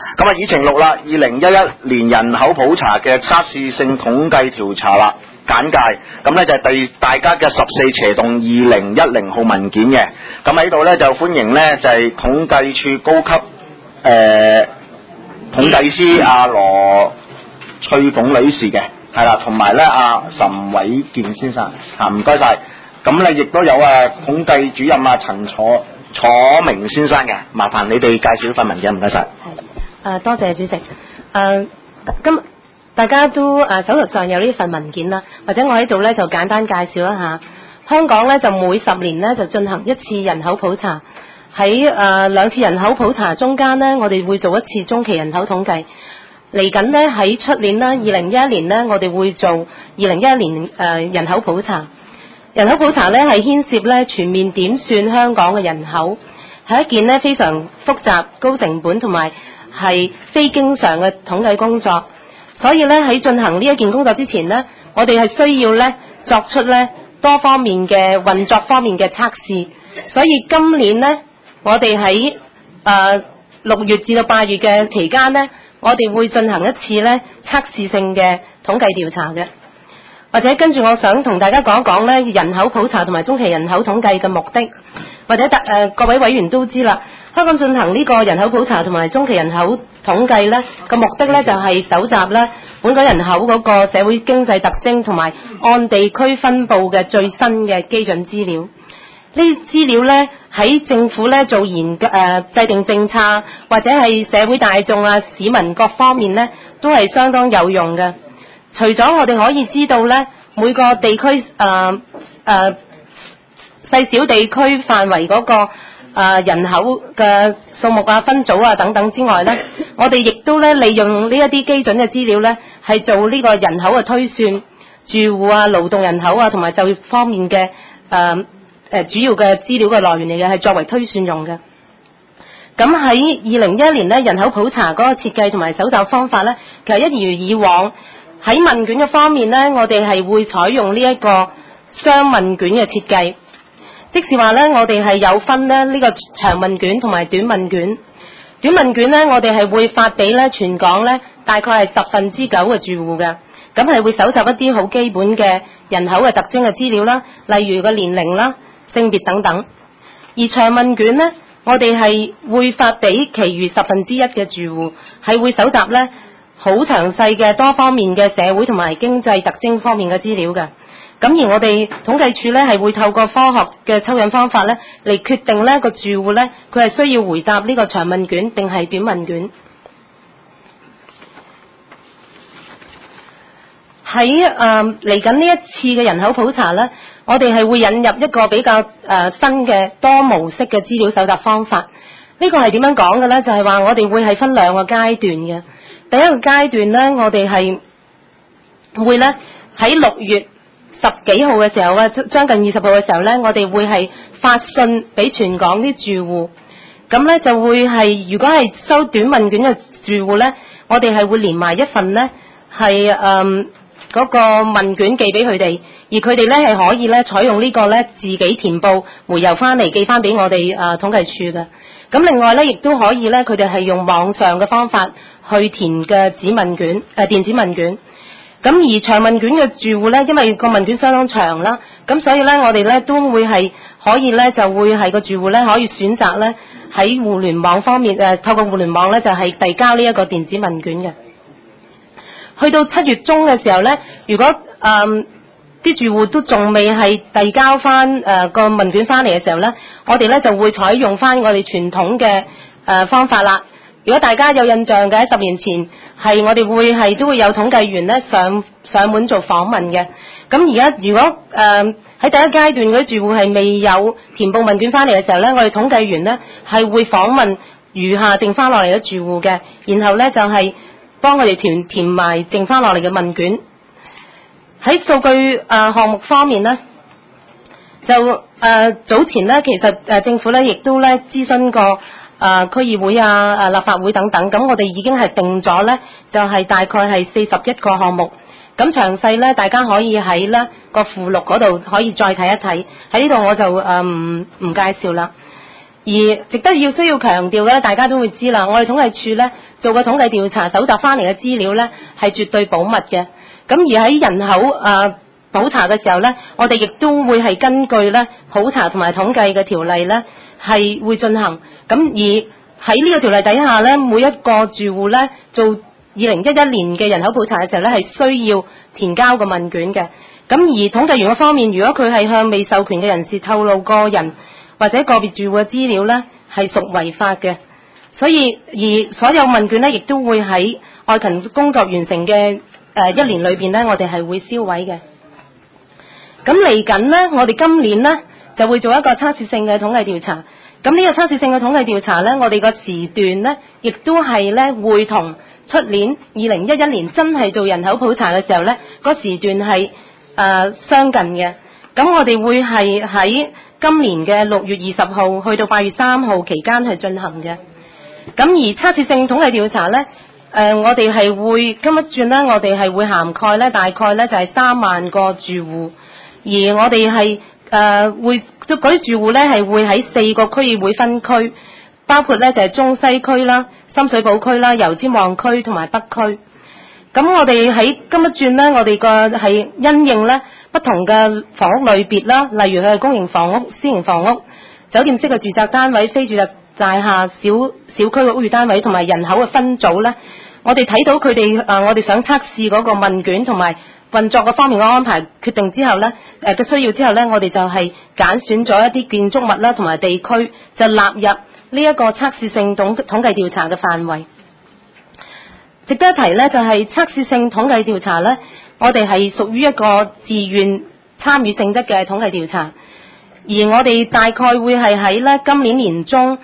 咁啊，議程錄啦，2011年人口普查嘅測試性統計調查啦，簡介。咁咧就係對大家嘅14/2010號文件嘅。咁喺度咧就歡迎咧就係統計處高級統計師阿羅翠鳳女士嘅，係啦，同埋咧阿岑偉健先生，唔該晒。咁咧亦都有統計主任陳楚明先生嘅，麻煩你哋介紹份文件，唔該晒。 多謝主席。今大家都手頭上有呢份文件啦，或者我喺度咧就簡單介紹一下。香港咧就每10年咧就進行一次人口普查，喺2次人口普查中間咧，我哋會做一次中期人口統計。嚟緊咧喺出年啦，2011年咧，我哋會做2011年人口普查。人口普查咧係牽涉咧全面點算香港嘅人口，係一件咧非常複雜、高成本同埋係非經常嘅統計工作。所以咧喺進行呢一件工作之前呢，我哋係需要咧作出咧多方面嘅運作方面嘅測試。所以今年呢，我哋喺6月至到8月嘅期間呢，我哋會進行一次咧測試性嘅統計調查嘅。或者跟住我想同大家講一講咧人口普查同埋中期人口統計嘅目的，或者各位委員都知啦，香港進行呢個人口普查同埋中期人口統計咧個目的咧就係搜集咧本港人口嗰個社會經濟特徵同埋按地區分佈嘅最新嘅基準資料。呢啲資料咧喺政府咧做制定政策或者係社會大眾市民各方面咧都係相當有用嘅。除咗我哋可以知道咧每個地區細小地區範圍嗰個人口嘅數目分組等等之外咧，我哋亦都咧利用呢一啲基準嘅資料咧係做呢個人口嘅推算，住戶勞動人口同埋就業方面嘅主要嘅資料嘅來源嚟嘅，係作為推算用嘅。咁喺2011年咧人口普查嗰個設計同埋搜集方法咧，其實一如以往。喺問卷嘅方面呢，我哋係會採用呢一個雙問卷嘅設計，即是話呢，我哋係有分呢個長問卷同埋短問卷。短問卷呢，我哋係會發俾呢全港呢大概係9%嘅住戶嘅，咁係會搜集一啲好基本嘅人口嘅特徵嘅資料啦，例如個年齡啦、性別等等。而長問卷呢，我哋係會發俾其餘1%嘅住戶，係會搜集呢好詳細嘅多方面嘅社會同埋經濟特徵方面嘅資料嘅。咁而我哋統計處呢係會透過科學嘅抽樣方法呢嚟決定呢個住戶呢佢係需要回答呢個長問卷定係短問卷。喺嚟緊呢一次嘅人口普查呢，我哋係會引入一個比較新嘅多模式嘅資料搜集方法。呢個係點樣講嘅呢？就係話我哋會係分2個階段嘅。第一個階段呢，我哋係會呢喺6月10幾號嘅時候將近20號嘅時候呢，我哋會係發信俾全港啲住戶。咁呢就會係如果係收短問卷嘅住戶呢，我哋係會連埋一份呢係嗰個問卷寄俾佢哋，而佢哋呢係可以呢採用呢個呢自己填報回郵翻嚟寄翻俾我哋統計處嘅。咁另外呢，亦都可以呢，佢哋係用網上嘅方法去填嘅紙問卷電子問卷。咁而長問卷嘅住戶呢，因為個問卷相當長啦，咁所以呢，我哋呢都會係可以呢，就會係個住戶呢可以選擇呢喺互聯網方面透過互聯網呢，就係遞交呢一個電子問卷嘅。去到7月中嘅時候呢，如果啲住戶都仲未係遞交翻個問卷翻嚟嘅時候呢，我哋呢就會採用翻我哋傳統嘅方法啦。如果大家有印象嘅，喺10年前係我哋會係都會有統計員呢上門做訪問嘅。咁而家如果喺第一階段嗰啲住戶係未有填報問卷翻嚟嘅時候呢，我哋統計員呢係會訪問餘下剩翻落嚟嘅住戶嘅，然後呢就係幫佢哋填埋剩翻落嚟嘅問卷。喺數據項目方面呢，就早前呢，其實政府呢亦都呢諮詢過區議會立法會等等，咁我哋已經係定咗呢，就係大概係41個項目。咁詳細呢，大家可以喺呢個附錄嗰度可以再睇一睇。喺呢度我就唔介紹啦。 而值得需要強調嘅咧，大家都會知啦。我哋統計處咧做個統計調查，搜集翻嚟嘅資料咧係絕對保密嘅。咁而喺人口普查嘅時候咧，我哋亦都會係根據咧普查同埋統計嘅條例咧係會進行。咁而喺呢個條例底下咧，每一個住戶咧做2011年嘅人口普查嘅時候咧，係需要填交個問卷嘅。咁而統計員嘅方面，如果佢係向未授權嘅人士透露個人或者個別住戶嘅資料咧，係屬違法嘅。所以而所有問卷咧，亦都會喺愛勤工作完成嘅1年裏邊咧，我哋係會銷毀嘅。咁嚟緊咧，我哋今年咧就會做一個測試性嘅統計調查。咁呢個測試性嘅統計調查咧，我哋個時段咧，亦都係咧會同出年2011年真係做人口普查嘅時候咧，個時段係相近嘅。咁我哋會係喺今年嘅6月20號去到8月3號期間去進行嘅。咁而測試性統計調查咧，我哋係會今一轉咧，我哋係會涵蓋咧大概咧就係3萬個住戶，而我哋係會嗰啲住戶咧係會喺4個區議會分區，包括咧就係中西區啦、深水埗區啦、油尖旺區同埋北區。咁我哋喺今一轉咧，我哋個係因應咧不同嘅房屋類別啦，例如佢係公營房屋、私營房屋、酒店式嘅住宅單位、非住宅大廈、小區嘅屋宇單位同埋人口嘅分組咧，我哋睇到佢哋我哋想測試嗰個問卷同埋運作嘅方面嘅安排決定之後咧，嘅需要之後咧，我哋就係揀選咗一啲建築物啦同埋地區，就納入呢一個測試性統計調查嘅範圍。值得一提咧，就係測試性統計調查咧，我哋係屬於一個自願參與性質嘅統計調查，而我哋大概會係喺咧今年年中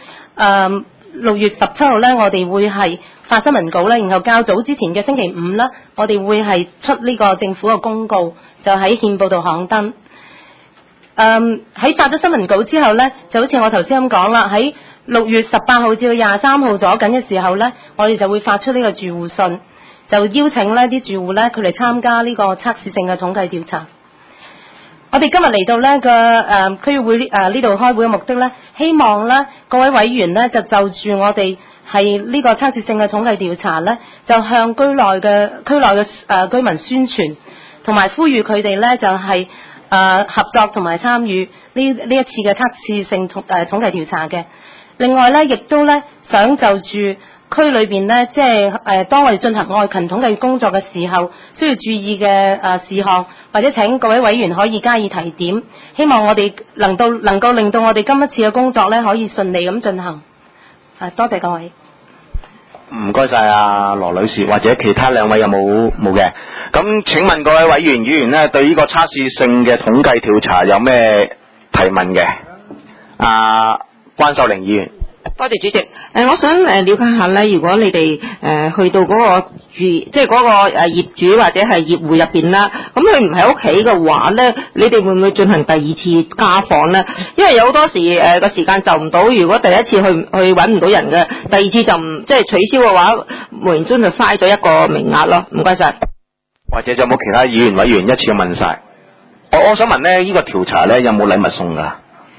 6月17號咧，我哋會係發新聞稿咧，然後較早之前嘅星期5啦，我哋會係出呢個政府嘅公告，就喺憲報度刊登。喺發咗新聞稿之後咧，就好似我頭先咁講啦，喺6月18號至到23號左緊嘅時候咧，我哋就會發出呢個住戶信，就邀請呢啲住戶咧佢嚟參加呢個測試性嘅統計調查。我哋今日嚟到呢個區議會呢度開會嘅目的咧，希望咧各位委員咧就住我哋係呢個測試性嘅統計調查咧，就向區內嘅居民宣傳，同埋呼籲佢哋咧就係合作同埋參與呢一次嘅測試性統計調查嘅。另外咧，亦都咧想就住區裏邊咧，即係當我哋進行愛勤統計工作嘅時候，需要注意嘅事項，或者請各位委員可以加以提點，希望我哋能夠令到我哋今一次嘅工作咧可以順利咁進行。多謝各位。 唔該晒啊羅女士，或者其他兩位有冇嘅？咁請問各位委員議員咧，對呢個測試性嘅統計調查有咩提問嘅？關秀玲議員。 多謝主席。我想了解下咧，如果你哋去到嗰個即係嗰個業主或者係業戶入邊啦，咁佢唔喺屋企嘅話咧，你哋會唔會進行第二次家訪咧？因為有好多時個時間就唔到，如果第一次去揾唔到人嘅，第二次就唔即係取消嘅話，無形中就嘥咗一個名額咯。唔該晒。 或者有冇其他議員委員一次問晒？我想問咧，呢個調查咧有冇禮物送㗎？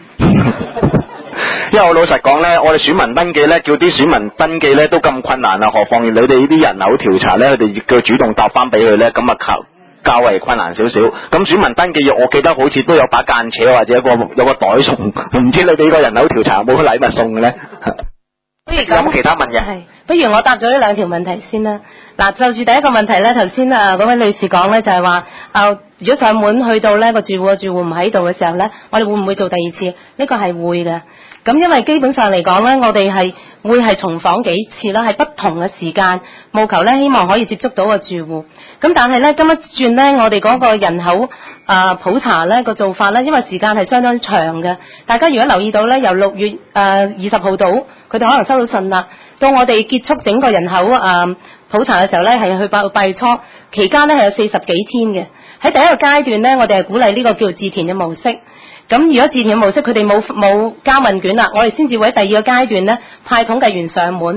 因為我老實講咧，我哋選民登記咧，叫啲選民登記咧都咁困難啦，何況你哋呢啲人口調查咧，佢哋叫主動答翻俾佢咧，咁啊較為困難少少。咁選民登記我記得好似都有把間尺或者有個袋送，唔知你哋呢個人口調查有冇禮物送嘅咧？有冇其他問嘅？ 係，不如我答咗呢兩條問題先啦。嗱，就住第一個問題咧，頭先嗰位女士講咧，就係話如果上門去到呢個住戶唔喺度嘅時候咧，我哋會唔會做第二次？呢個係會嘅。咁因為基本上嚟講咧，我哋係會係重訪幾次啦，喺不同嘅時間，務求咧希望可以接觸到個住戶。咁但係咧今一轉咧，我哋嗰個人口普查咧個做法咧，因為時間係相當長嘅。大家如果留意到咧，由6月20號到，佢哋可能收到信啦，到我哋結束整個人口普查嘅時候咧，係去8月初期間咧係有40幾天嘅。喺第一個階段咧，我哋係鼓勵呢個叫做自填嘅模式。咁如果自填嘅模式佢哋冇交問卷啦，我哋先至會喺第二個階段咧派統計員上門。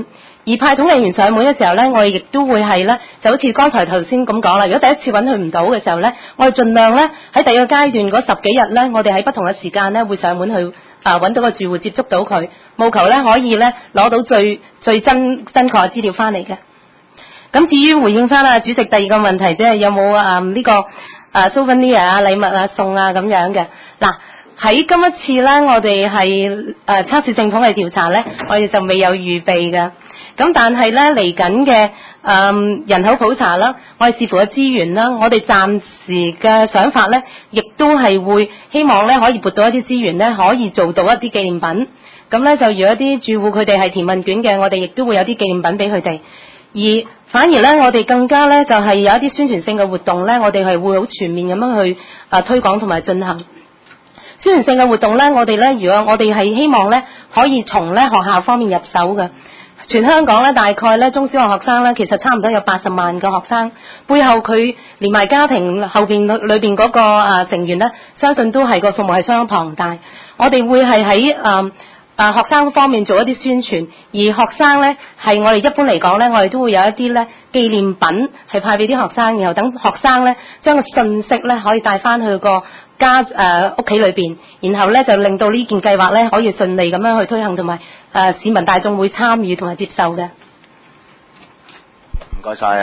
而派統計員上門嘅時候咧，我哋亦都會係咧，就好似剛才頭先咁講啦。如果第一次揾佢唔到嘅時候咧，我哋盡量咧喺第二個階段嗰10幾日咧，我哋喺不同嘅時間咧會上門去揾到個住戶接觸到佢，務求咧可以咧攞到最真確嘅資料翻嚟嘅。咁至於回應翻主席第二個問題，即係有冇呢個souvenir 啊禮物啊送啊咁樣嘅嗱。喺今一次咧，我哋係測試性統計調查咧，我哋就未有預備嘅。咁但係咧嚟緊嘅人口普查啦，我哋視乎個資源啦，我哋暫時嘅想法咧，亦都係會希望咧可以撥到一啲資源咧，可以做到一啲紀念品。咁咧就如果啲住戶佢哋係填問卷嘅，我哋亦都會有啲紀念品俾佢哋。而反而咧，我哋更加咧就係有一啲宣傳性嘅活動咧，我哋係會好全面咁樣去推廣同埋進行。宣傳性嘅活動咧，我哋咧，如果我哋係希望咧，可以從咧學校方面入手嘅。全香港咧，大概咧中小學學生咧，其實差唔多有80萬個學生，背後佢連埋家庭後邊裏邊嗰個成員咧，相信都係個數目係相當龐大。我哋會係喺學生方面做一啲宣傳，而學生咧係我哋一般嚟講咧，我哋都會有一啲咧紀念品係派俾啲學生，然後等學生咧將個信息咧可以帶翻去個家屋企裏邊，然後咧就令到呢件計劃咧可以順利咁樣去推行，同埋市民大眾會參與同埋接受嘅。 唔該晒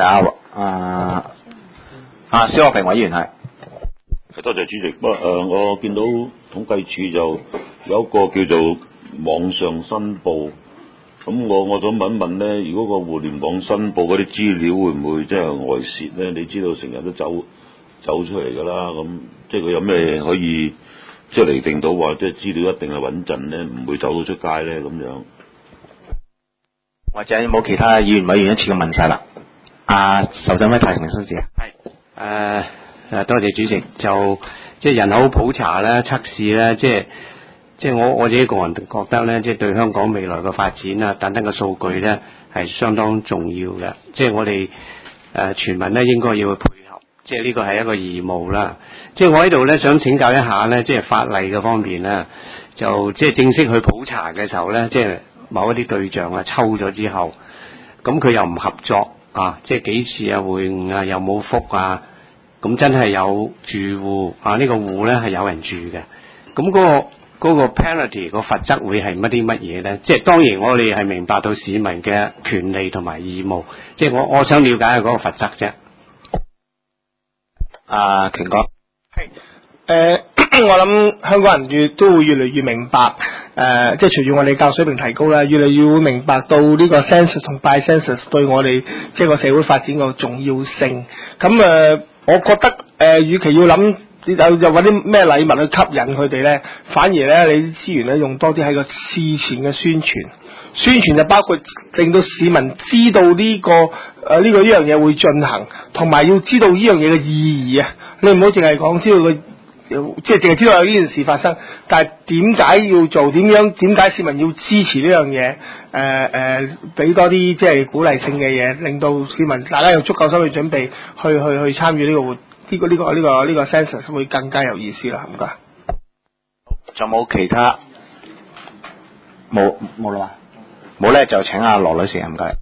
蕭學平委員係。 多謝主席。不過我見到統計處就有一個叫做網上申報，咁我想問一問咧，如果個互聯網申報嗰啲資料會唔會即係外泄咧？你知道成日都走出嚟㗎啦，咁即係佢有咩可以即係釐定到話即係資料一定係穩陣咧，唔會走到出街咧咁樣？ 或者有冇其他議員委員一次咁問晒啦？仇振輝太平紳士係多謝主席。就即係人口普查咧、測試咧，即係我自己個人覺得咧，即係對香港未來嘅發展啊等等嘅數據咧係相當重要嘅。即係我哋全民咧應該要去配合，即係呢個係一個義務啦。即係我喺度咧想請教一下咧，即係法例嘅方面咧，就即係正式去普查嘅時候咧，即係某一啲對象抽咗之後，咁佢又唔合作即係幾次會晤又冇覆咁真係有住戶呢個戶咧係有人住嘅，咁嗰個 penalty 個罰則會係乜嘢咧？即係當然我哋係明白到市民嘅權利同埋義務，即係我想了解下嗰個罰則啫。 權哥我諗香港人都會越嚟越明白，即係隨住我哋教育水平提高啦，越嚟越會明白到呢個 census 同 by census 對我哋即係個社會發展個重要性。咁我覺得與其要諗又揾啲咩禮物去吸引佢哋咧，反而咧你啲資源咧用多啲喺個事前嘅宣傳就包括令到市民知道呢樣嘢會進行，同埋要知道呢樣嘢嘅意義啊！你唔好淨係講知道佢，即係淨係知道有呢件事發生，但係點解要做？點解市民要支持呢樣嘢？俾多啲即係鼓勵性嘅嘢，令到市民大家有足夠心理準備去參與呢個 census 會更加有意思啦。唔該。 仲有冇其他？冇啦嘛？冇咧就請阿羅女士唔該。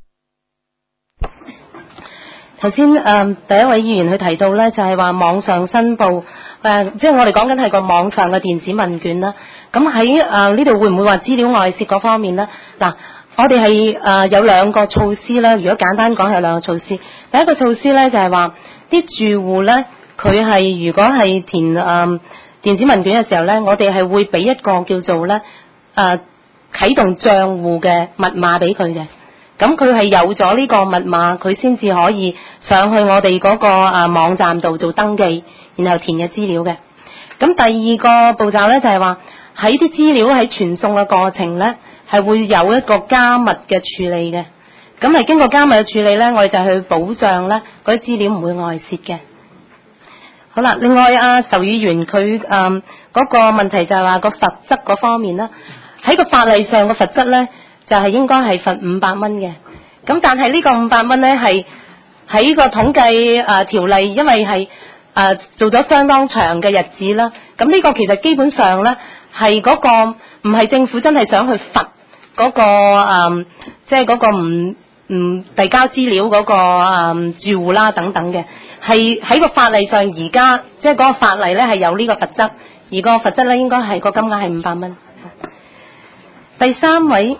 頭先第一位議員佢提到咧，就係話網上申報，即係我哋講緊係個網上嘅電子問卷啦。咁喺呢度會唔會話資料外泄嗰方面咧？嗱，我哋係有兩個措施啦。如果簡單講係兩個措施，第一個措施咧就係話啲住戶咧，佢係如果係填電子問卷嘅時候咧，我哋係會俾一個叫做咧啟動帳戶嘅密碼俾佢嘅。咁佢係有咗呢個密碼，佢先至可以上去我哋嗰個網站度做登記，然後填嘅資料嘅。咁第二個步驟咧就係話喺啲資料喺傳送嘅過程咧，係會有一個加密嘅處理嘅。咁係經過加密嘅處理咧，我哋就去保障咧嗰啲資料唔會外泄嘅。好啦，另外仇議員佢嗰個問題就係話個罰則嗰方面啦，喺個法例上個罰則咧，就係應該係罰500蚊嘅，咁但係呢個500蚊咧係喺個統計條例，因為係做咗相當長嘅日子啦，咁呢個其實基本上咧係嗰個唔係政府真係想去罰嗰個即係嗰個遞交資料嗰個住戶啦等等嘅，係喺個法例上而家即係嗰個法例咧係有呢個罰則，而個罰則咧應該係個金額係500蚊。第三位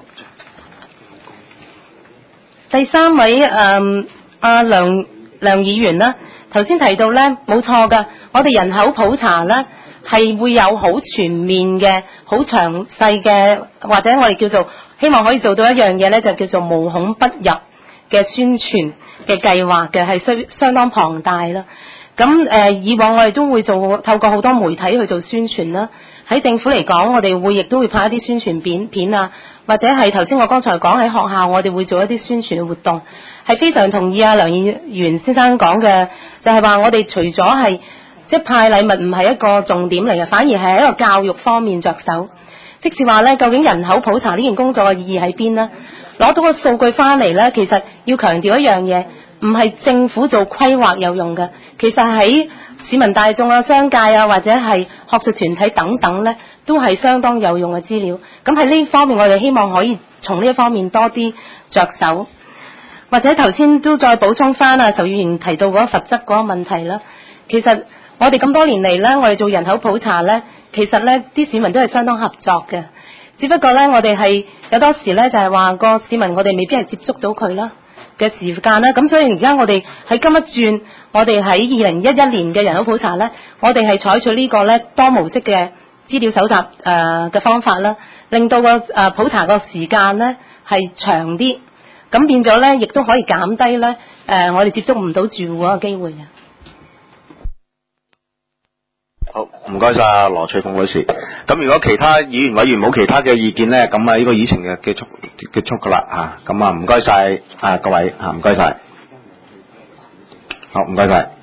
梁議員啦，頭先提到咧冇錯噶，我哋人口普查咧係會有好全面嘅、好詳細嘅，或者我哋叫做希望可以做到一樣嘢咧，就叫做無孔不入嘅宣傳嘅計劃嘅，係相當龐大啦。咁以往我哋都會透過好多媒體去做宣傳啦。喺政府嚟講，我哋亦都會拍一啲宣傳片啊，或者係頭先我剛才講喺學校，我哋會做一啲宣傳嘅活動。係非常同意梁議員先生講嘅，就係話我哋除咗係即係派禮物唔係一個重點嚟嘅，反而係喺一個教育方面着手。即是話咧，究竟人口普查呢件工作嘅意義喺邊呢？攞到個數據翻嚟咧，其實要強調一樣嘢，唔係政府做規劃有用嘅，其實喺市民大眾啊、商界啊，或者係學術團體等等咧，都係相當有用嘅資料。咁喺呢方面，我哋希望可以從呢一方面多啲着手。或者頭先都再補充翻啊，仇議員提到嗰個罰則嗰個問題啦。其實我哋咁多年嚟咧，我哋做人口普查咧，其實咧啲市民都係相當合作嘅。只不過咧，我哋係有多時咧，就係話個市民我哋未必係接觸到佢啦嘅時間啦。咁所以而家我哋喺今一轉，我哋喺2011年嘅人口普查咧，我哋係採取呢個咧多模式嘅資料搜集嘅方法啦，令到個普查個時間咧係長啲。咁變咗咧，亦都可以減低咧我哋接觸唔到住戶嗰個機會嘅。 好，唔該晒羅翠鳳女士。咁如果其他議員委員冇其他嘅意見咧，咁呢個議程就結束㗎啦嚇。咁唔該晒各位嚇，唔該晒。好，唔該晒。